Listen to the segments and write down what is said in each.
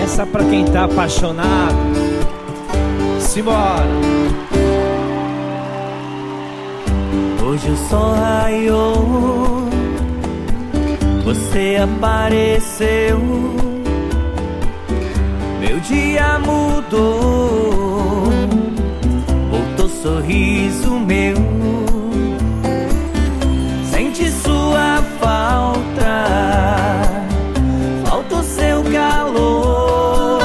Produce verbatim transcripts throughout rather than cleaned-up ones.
Essa é pra quem tá apaixonado. Simbora. Hoje o sol raiou, você apareceu, meu dia mudou, voltou sorriso meu. Senti sua falta, falta o seu calor.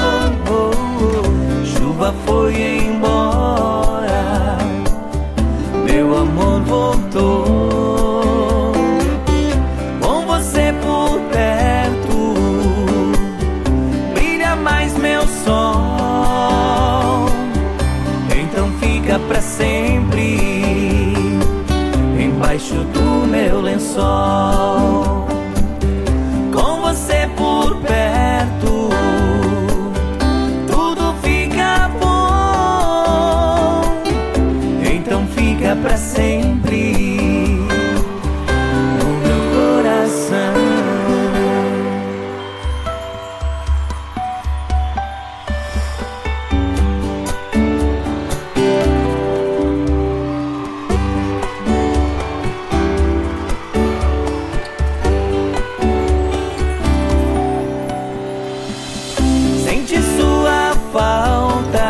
Chuva foi embora, meu amor voltou. Com você por perto, brilha mais meu sol. Então fica pra sempre embaixo do meu lençol. Com você por perto, tudo fica bom. Então fica pra sempre no meu coração. Sente sua falta,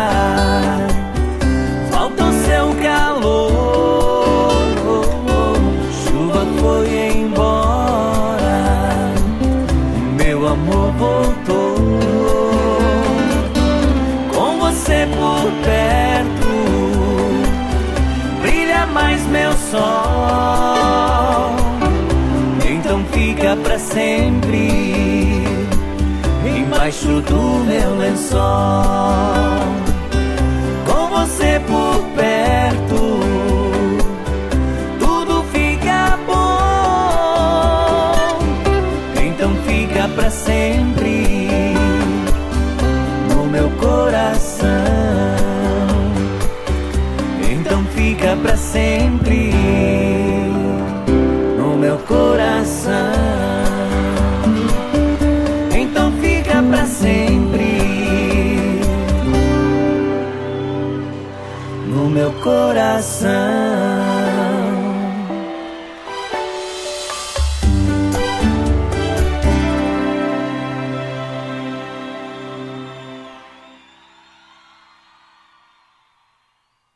falta o seu calor. Chuva foi embora, meu amor voltou. Com você por perto, brilha mais meu sol. Então fica pra sempre embaixo do meu lençol. Com você por perto, tudo fica bom. Então fica pra sempre